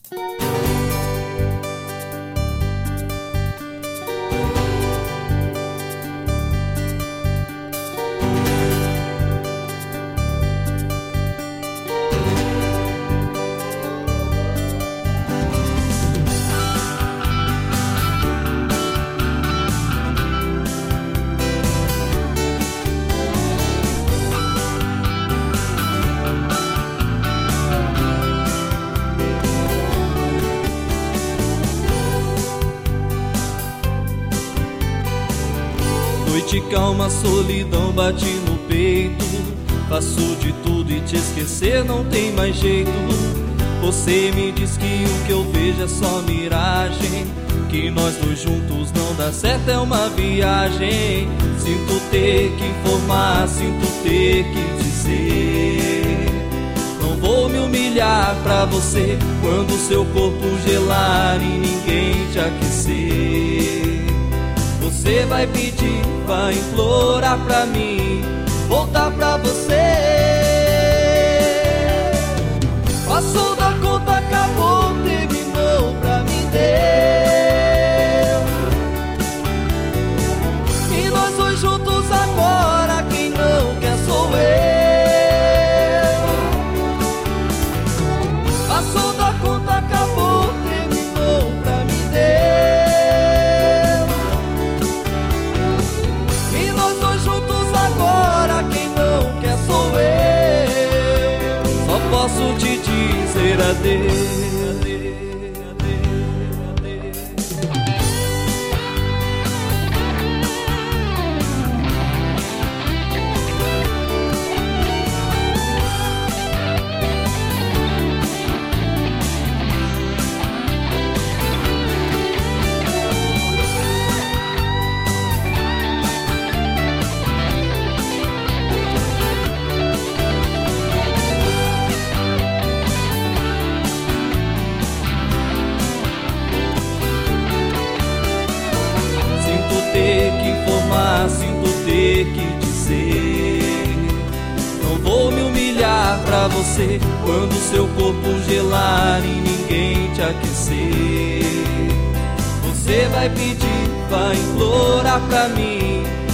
Noite calma, solidão bate no peito. Faço de tudo e te esquecer não tem mais jeito. Você me diz que o que eu vejo é só miragem, que nós dois juntos não dá certo, é uma viagem. Sinto ter que informar, sinto ter que dizer. Não vou me humilhar pra você quando seu corpo gelar e ninguém te aquecer. Você vai pedir, vai implorar pra mim voltar pra você. Passou da conta, acabou, terminou, pra mim deu. E nós dois juntos agora, quem não quer sou eu. Passou da conta, acabou, terminou, pra mim deu. Posso te dizer adeus. Sinto ter que dizer. Não vou me humilhar pra você quando seu corpo gelar e ninguém te aquecer. Você vai pedir, vai implorar pra mim